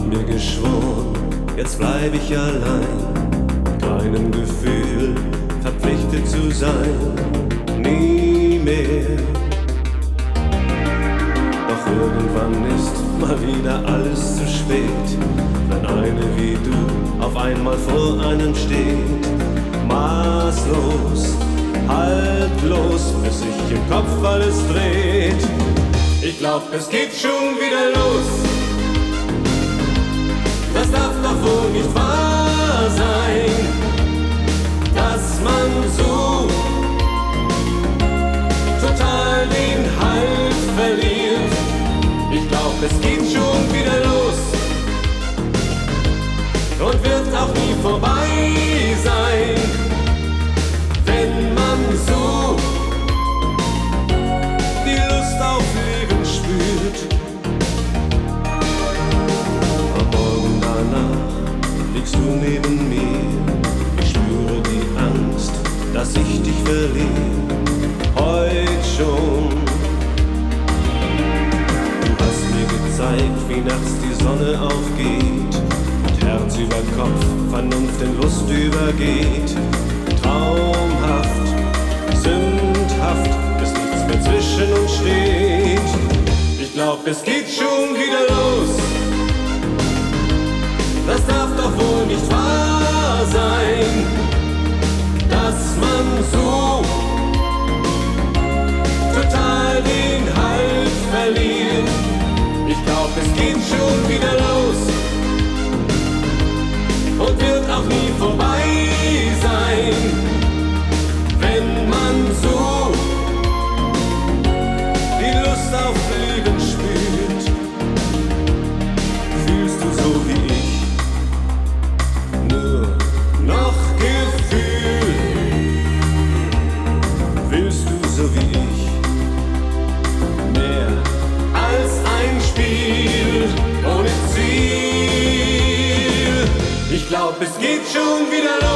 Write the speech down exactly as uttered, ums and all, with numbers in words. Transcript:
mir geschworen, jetzt bleib ich allein, mit keinem Gefühl verpflichtet zu sein, nie mehr. Doch irgendwann ist mal wieder alles zu spät, wenn eine wie du auf einmal vor einem steht. Maßlos, haltlos, bis sich im Kopf alles dreht. Ich glaub, es geht schon wieder los. Das darf doch wohl nicht wahr sein, dass man so total den Halt verliert. Ich glaub, es geht schon wieder los und wird auch nie vorbei sein, wenn man so die Lust auf Leben spürt. Am Morgen danach liegst du neben mir, ich spüre die Angst, dass ich dich verliere, heut schon. Du hast mir gezeigt, wie nachts die Sonne aufgeht und Herz über Kopf, Vernunft in Lust übergeht. Traumhaft, sündhaft, bis nichts mehr zwischen uns steht. Ich glaub, es geht schon wieder los. Das darf doch wohl nicht wahr sein, dass man so total den Halt verliert. Ich glaub, es geht schon wieder los und wird auch nie vorbei sein, wenn man so die Lust auf Leben spürt. Fühlst du so wie ich nur noch Gefühl? Willst du so wie ich mehr als ein Spiel ohne Ziel? Ich glaub, es geht schon wieder los.